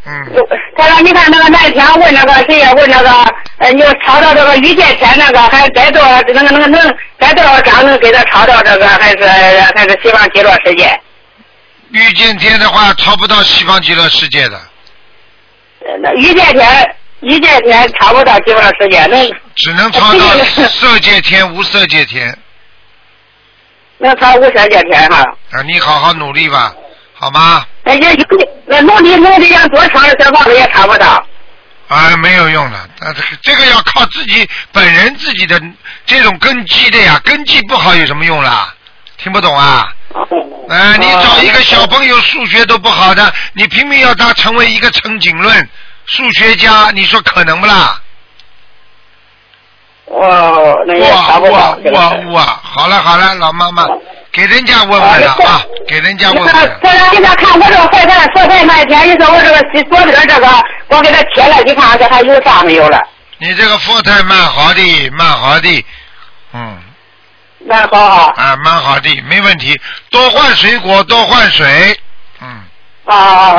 他说你看那天问那个谁呀，问那个你抄到这个遇见天那个还该多少该多少张能给他抄到这个还是西方极乐世界？ 遇见天的话抄不到西方极乐世界的。 遇见天抄不到极乐世界， 只能抄到色界天、无色界天。 能抄无色界天哈？ 你好好努力吧，好吗？ 努力想多抄小房子也抄不到。 没有用的，这个要靠自己本人自己的这种根基的呀，根基不好有什么用啦？听不懂啊？你找一个小朋友数学都不好的，你拼命要他成为一个陈景润数学家，你说可能不啦？ 那也抄不到。 好了，老妈妈，给人家问问了啊，给人家问问了。 给他看我这个佛台那天，你说我这个左边这个，我给他贴了，你看这还有啥没有了？ 你这个佛台蛮好的，蛮好的。 蛮好啊。 蛮好的，没问题。多换水果，多换水。